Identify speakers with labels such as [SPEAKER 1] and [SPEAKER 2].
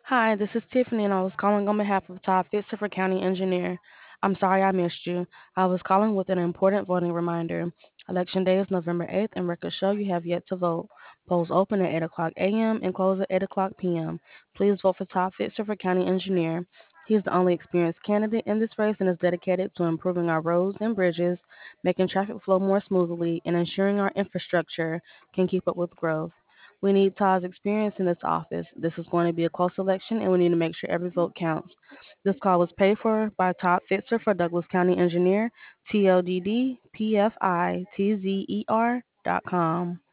[SPEAKER 1] Hi, this is Tiffany, and I was calling on behalf of Todd Fitzer for County Engineer. I'm sorry I missed you. I was calling with an important voting reminder. Election Day is November 8th, and records show you have yet to vote. Polls open at 8 o'clock a.m. and close at 8 o'clock p.m. Please vote for Todd Fitzer for County Engineer. He's the only experienced candidate in this race and is dedicated to improving our roads and bridges, making traffic flow more smoothly, and ensuring our infrastructure can keep up with growth. We need Todd's experience in this office. This is going to be a close election, and we need to make sure every vote counts. This call was paid for by Todd Fitzer for Douglas County Engineer, TODD PFITZER.com.